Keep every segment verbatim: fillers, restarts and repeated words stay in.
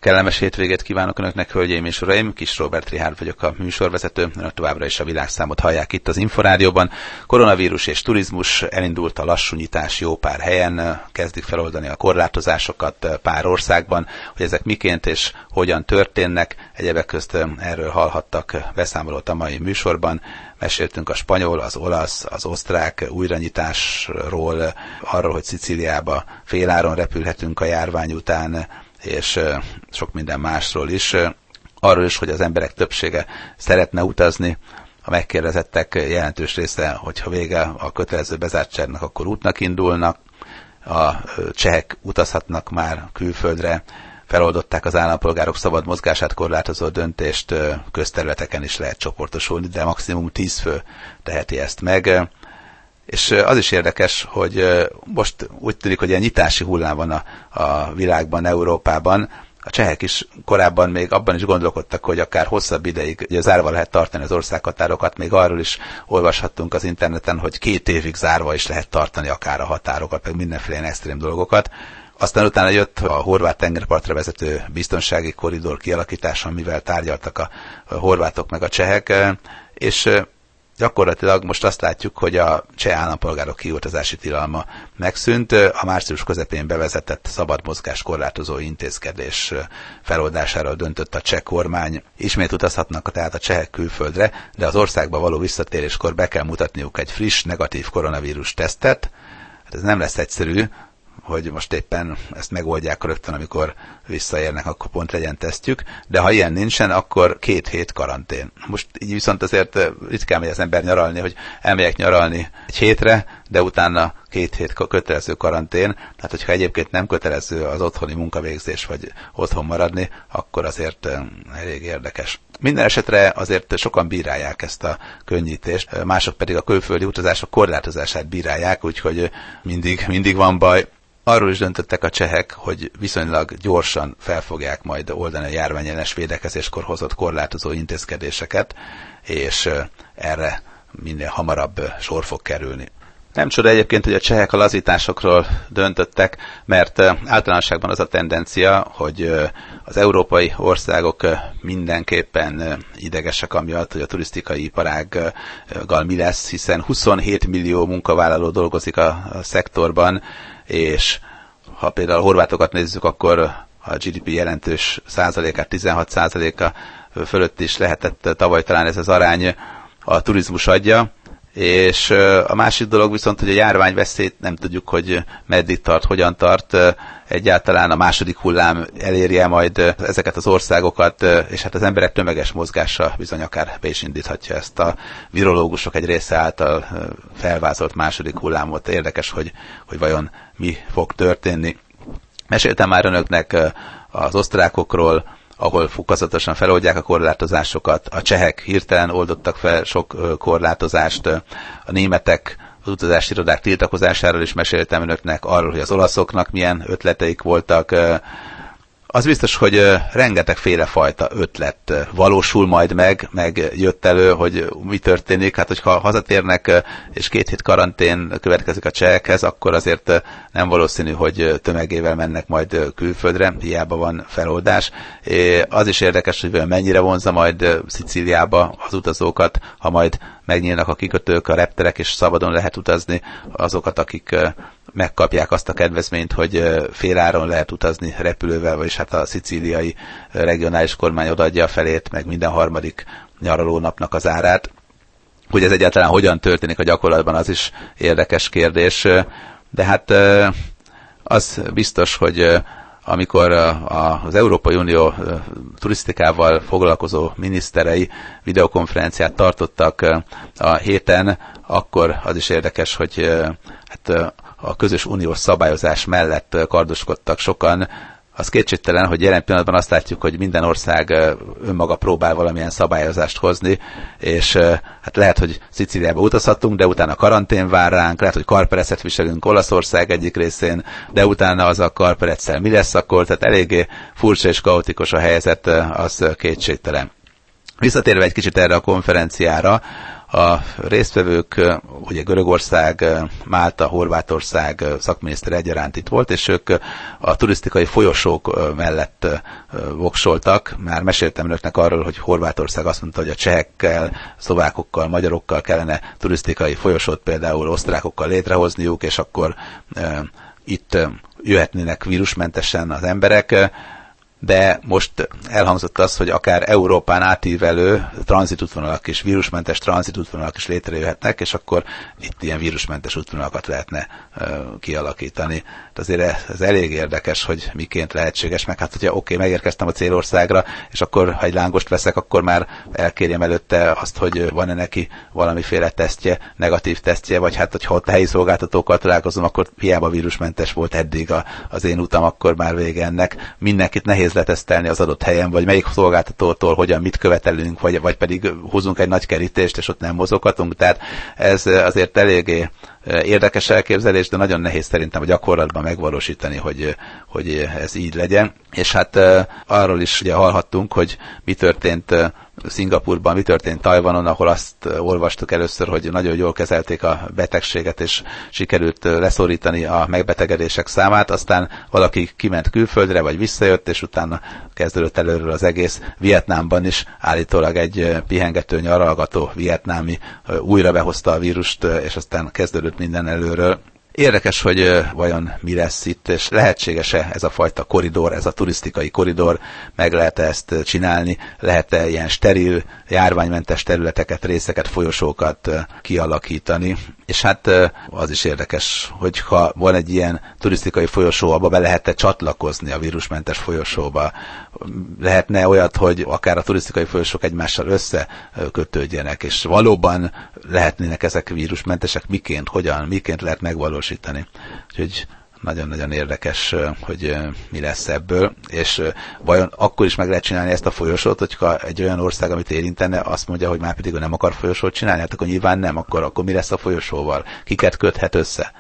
Kellemes hétvégét kívánok Önöknek, hölgyeim és uraim! Kis Róbert Richárd vagyok, a műsorvezető. Önök továbbra is a világszámot hallják itt az Inforádióban. Koronavírus és turizmus, elindult a lassú nyitás jó pár helyen, kezdik feloldani a korlátozásokat pár országban, hogy ezek miként és hogyan történnek. Egyebek közt erről hallhattak beszámolót a mai műsorban. Meséltünk a spanyol, az olasz, az osztrák újranyitásról, arról, hogy Szicíliába féláron repülhetünk a járvány után, és sok minden másról is. Arról is, hogy az emberek többsége szeretne utazni, a megkérdezettek jelentős része, hogyha vége a kötelező bezártságnak, akkor útnak indulnak. A csehek utazhatnak már külföldre, feloldották az állampolgárok szabad mozgását korlátozó döntést, közterületeken is lehet csoportosulni, de maximum tíz fő teheti ezt meg. És az is érdekes, hogy most úgy tűnik, hogy ilyen nyitási hullám van a, a világban, Európában. A csehek is korábban még abban is gondolkodtak, hogy akár hosszabb ideig ugye zárva lehet tartani az országhatárokat. Még arról is olvashattunk az interneten, hogy két évig zárva is lehet tartani akár a határokat, meg mindenféle ilyen extrém dolgokat. Aztán utána jött a horvát tengerpartra vezető biztonsági korridor kialakítása, mivel tárgyaltak a horvátok meg a csehek, és gyakorlatilag most azt látjuk, hogy a cseh állampolgárok kiutazási tilalma megszűnt. A március közepén bevezetett szabad mozgás korlátozó intézkedés feloldásáról döntött a cseh kormány. Ismét utazhatnak tehát a csehek külföldre, de az országba való visszatéréskor be kell mutatniuk egy friss, negatív koronavírus tesztet. Hát ez nem lesz egyszerű, hogy most éppen ezt megoldják rögtön, amikor visszaérnek, akkor pont legyen tesztjük, de ha ilyen nincsen, akkor két hét karantén. Most így viszont azért ritkán megy az ember nyaralni, hogy elmegyek nyaralni egy hétre, de utána két hét kötelező karantén, tehát hogyha egyébként nem kötelező az otthoni munkavégzés, vagy otthon maradni, akkor azért elég érdekes. Minden esetre azért sokan bírálják ezt a könnyítést, mások pedig a külföldi utazások korlátozását bírálják, úgyhogy mindig, mindig van baj. Arról is döntöttek a csehek, hogy viszonylag gyorsan fel fogják majd oldani a járványellenes védekezéskor hozott korlátozó intézkedéseket, és erre minél hamarabb sor fog kerülni. Nem csoda egyébként, hogy a csehek a lazításokról döntöttek, mert általánosságban az a tendencia, hogy az európai országok mindenképpen idegesek amiatt, hogy a turisztikai iparággal mi lesz, hiszen huszonhét millió munkavállaló dolgozik a szektorban, és ha például a horvátokat nézzük, akkor a gé dé pé jelentős százalékát, tizenhat százaléka fölött is lehetett tavaly talán ez az arány a turizmus adja, és a másik dolog viszont, hogy a járványveszélyt nem tudjuk, hogy meddig tart, hogyan tart, egyáltalán a második hullám eléri-e majd ezeket az országokat, és hát az emberek tömeges mozgása bizony akár be is indíthatja ezt a virológusok egy része által felvázolt második hullámot. Érdekes, hogy, hogy vajon mi fog történni. Meséltem már önöknek az osztrákokról, ahol fokozatosan feloldják a korlátozásokat. A csehek hirtelen oldottak fel sok korlátozást, a németek az utazási irodák tiltakozásáról is meséltem önöknek, arról, hogy az olaszoknak milyen ötleteik voltak. Az biztos, hogy rengeteg fajta ötlet valósul majd meg, meg jött elő, hogy mi történik. Hát, hogyha hazatérnek, és két hét karantén következik a csehekhez, akkor azért nem valószínű, hogy tömegével mennek majd külföldre, hiába van feloldás. Az is érdekes, hogy mennyire vonza majd Szicíliába az utazókat, ha majd megnyílnak a kikötők, a repterek, és szabadon lehet utazni, azokat, akik megkapják azt a kedvezményt, hogy féláron lehet utazni repülővel, vagyis hát a szicíliai regionális kormány odaadja a felét, meg minden harmadik nyaralónapnak az árát. Hogy ez egyáltalán hogyan történik a gyakorlatban, az is érdekes kérdés, de hát az biztos, hogy amikor az Európai Unió turisztikával foglalkozó miniszterei videokonferenciát tartottak a héten, akkor az is érdekes, hogy hát a közös uniós szabályozás mellett kardoskodtak sokan. Az kétségtelen, hogy jelen pillanatban azt látjuk, hogy minden ország önmaga próbál valamilyen szabályozást hozni, és hát lehet, hogy Szicíliába utazhatunk, de utána karantén vár ránk, lehet, hogy karperecet viselünk Olaszország egyik részén, de utána az a karpereccel mi lesz akkor, tehát eléggé furcsa és kaotikus a helyzet, az kétségtelen. Visszatérve egy kicsit erre a konferenciára, A résztvevők, ugye Görögország, Málta, Horvátország szakminiszter egyaránt itt volt, és ők a turisztikai folyosók mellett voksoltak. Már meséltem önöknek arról, hogy Horvátország azt mondta, hogy a csehekkel, szlovákokkal, magyarokkal kellene turisztikai folyosót például osztrákokkal létrehozniuk, és akkor e, itt jöhetnének vírusmentesen az emberek. De most elhangzott az, hogy akár Európán átívelő tranzitútvonalak és vírusmentes tranzitútvonalak is létrejöhetnek, és akkor itt ilyen vírusmentes útvonalakat lehetne uh, kialakítani. De azért ez elég érdekes, hogy miként lehetséges, meg hát hogyha oké, okay, megérkeztem a célországra, és akkor ha egy lángost veszek, akkor már elkérjem előtte azt, hogy van-e neki valamiféle tesztje, negatív tesztje, vagy hát hogyha ott a helyi szolgáltatókkal találkozom, akkor hiába vírusmentes volt eddig a, az én utam, akkor már vége ennek. Mindenkit nehéz letesztelni az adott helyen, vagy melyik szolgáltatótól hogyan mit követelünk, vagy, vagy pedig húzunk egy nagy kerítést, és ott nem mozoghatunk. Tehát ez azért eléggé érdekes elképzelés, de nagyon nehéz szerintem a gyakorlatban megvalósítani, hogy, hogy ez így legyen. És hát arról is ugye hallhattunk, hogy mi történt Szingapurban, mi történt Tajvanon, ahol azt olvastuk először, hogy nagyon jól kezelték a betegséget, és sikerült leszorítani a megbetegedések számát, aztán valaki kiment külföldre, vagy visszajött, és utána kezdődött előről az egész. Vietnámban is állítólag egy pihengető, nyaralgató vietnámi újra behozta a vírust, és aztán kezdődött minden előről. Érdekes, hogy vajon mi lesz itt, és lehetséges-e ez a fajta koridor, ez a turisztikai koridor, meg lehet-e ezt csinálni, lehet-e ilyen steril, járványmentes területeket, részeket, folyosókat kialakítani. És hát az is érdekes, hogy ha van egy ilyen turisztikai folyosó, abba be lehet-e csatlakozni a vírusmentes folyosóba. Lehetne olyat, hogy akár a turisztikai folyosók egymással összekötődjenek, és valóban lehetnének ezek vírusmentesek, miként, hogyan, miként lehet megvalósítani. Úgyhogy nagyon-nagyon érdekes, hogy mi lesz ebből, és vajon akkor is meg lehet csinálni ezt a folyosót, hogyha egy olyan ország, amit érintene, azt mondja, hogy már pedig nem akar folyosót csinálni, hát akkor nyilván nem, akkor, akkor mi lesz a folyosóval? Kiket köthet össze?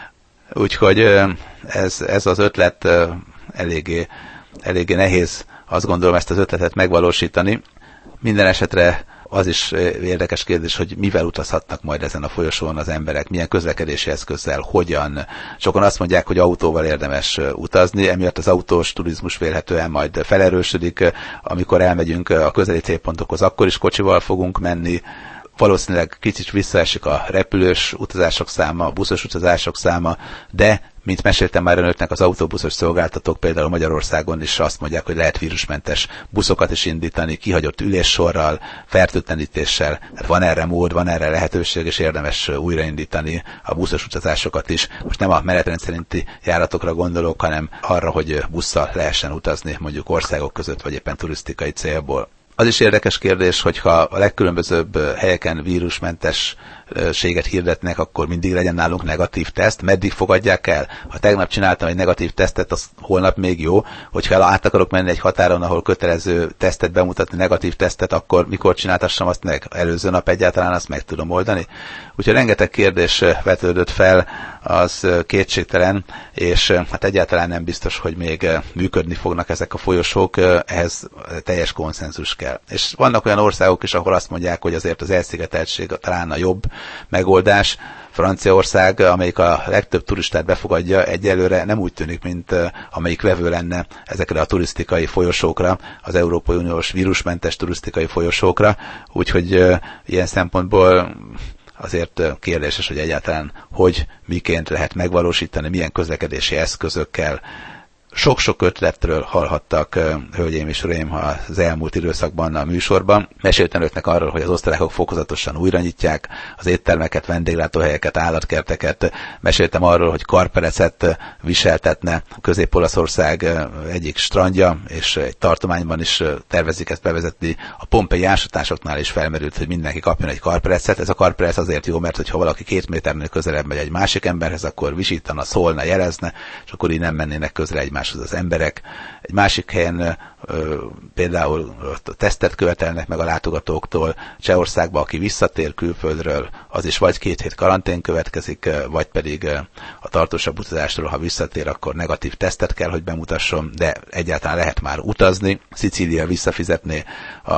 Úgyhogy ez, ez az ötlet eléggé, eléggé nehéz, azt gondolom, ezt az ötletet megvalósítani. Minden esetre az is érdekes kérdés, hogy mivel utazhatnak majd ezen a folyosón az emberek, milyen közlekedési eszközzel, hogyan. Sokan azt mondják, hogy autóval érdemes utazni, emiatt az autós turizmus vélhetően majd felerősödik, amikor elmegyünk a közeli célpontokhoz, akkor is kocsival fogunk menni. Valószínűleg kicsit visszaesik a repülős utazások száma, a buszos utazások száma, de mint meséltem már önöknek, az autóbuszos szolgáltatók például Magyarországon is azt mondják, hogy lehet vírusmentes buszokat is indítani, kihagyott üléssorral, fertőtlenítéssel. Hát van erre mód, van erre lehetőség, és érdemes újraindítani a buszos utazásokat is. Most nem a menetrend szerinti járatokra gondolok, hanem arra, hogy busszal lehessen utazni mondjuk országok között, vagy éppen turisztikai célból. Az is érdekes kérdés, hogyha a legkülönbözőbb helyeken vírusmentességet hirdetnek, akkor mindig legyen nálunk negatív teszt. Meddig fogadják el? Ha tegnap csináltam egy negatív tesztet, az holnap még jó. Hogyha át akarok menni egy határon, ahol kötelező tesztet bemutatni, negatív tesztet, akkor mikor csináltassam azt meg? Előző nap egyáltalán azt meg tudom oldani? Úgyhogy rengeteg kérdés vetődött fel, az kétségtelen, és hát egyáltalán nem biztos, hogy még működni fognak ezek a folyosók, ehhez teljes konszenzus kell. És vannak olyan országok is, ahol azt mondják, hogy azért az elszigeteltség talán a jobb megoldás. Franciaország, amelyik a legtöbb turistát befogadja, egyelőre nem úgy tűnik, mint amelyik vevő lenne ezekre a turisztikai folyosókra, az Európai Uniós vírusmentes turisztikai folyosókra, úgyhogy ilyen szempontból azért kérdéses, hogy egyáltalán hogy, miként lehet megvalósítani, milyen közlekedési eszközökkel. Sok-sok ötletről hallhattak, hölgyeim és uraim, az elmúlt időszakban a műsorban. Meséltem önöknek arról, hogy az osztrákok fokozatosan újra nyitják az éttermeket, vendéglátóhelyeket, állatkerteket. Meséltem arról, hogy karperecet viseltetne Közép-Olaszország egyik strandja, és egy tartományban is tervezik ezt bevezetni. A pompei ásatásoknál is felmerült, hogy mindenki kapjon egy karperecet. Ez a karperec azért jó, mert hogyha valaki két méternél közelebb megy egy másik emberhez, akkor visítana, szólna, jelezne, és akkor így nem mennének közre egymáshoz az emberek. Egy másik helyen ö, például tesztet követelnek meg a látogatóktól. Csehországba, aki visszatér külföldről, az is vagy két hét karantén következik, vagy pedig a tartósabb utazásról, ha visszatér, akkor negatív tesztet kell, hogy bemutasson, de egyáltalán lehet már utazni. Szicília visszafizetné a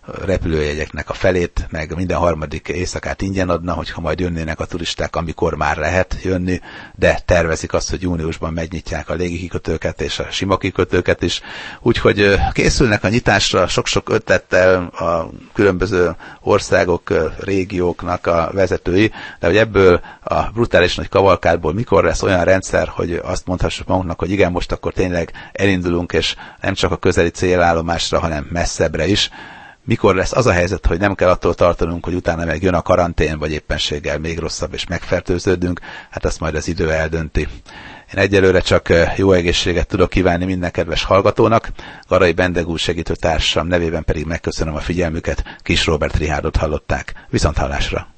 repülőjegyeknek a felét, meg minden harmadik éjszakát ingyen adna, hogyha majd jönnének a turisták, amikor már lehet jönni, de tervezik azt, hogy júniusban megnyitják a légikikötőket és a sima kikötőket is. Úgyhogy készülnek a nyitásra sok-sok ötlettel a különböző országok, régióknak a vezetői, de hogy ebből a brutális nagy kavalkádból mikor lesz olyan rendszer, hogy azt mondhassuk magunknak, hogy igen, most akkor tényleg elindulunk, és nem csak a közeli célállomásra, hanem messzebbre is. Mikor lesz az a helyzet, hogy nem kell attól tartanunk, hogy utána meg jön a karantén, vagy éppenséggel még rosszabb, és megfertőződünk, hát azt majd az idő eldönti. Én egyelőre csak jó egészséget tudok kívánni minden kedves hallgatónak, Garai Bendegúz segítőtársam nevében pedig megköszönöm a figyelmüket, Kis Róbert Richárdot hallották. Viszonthallásra!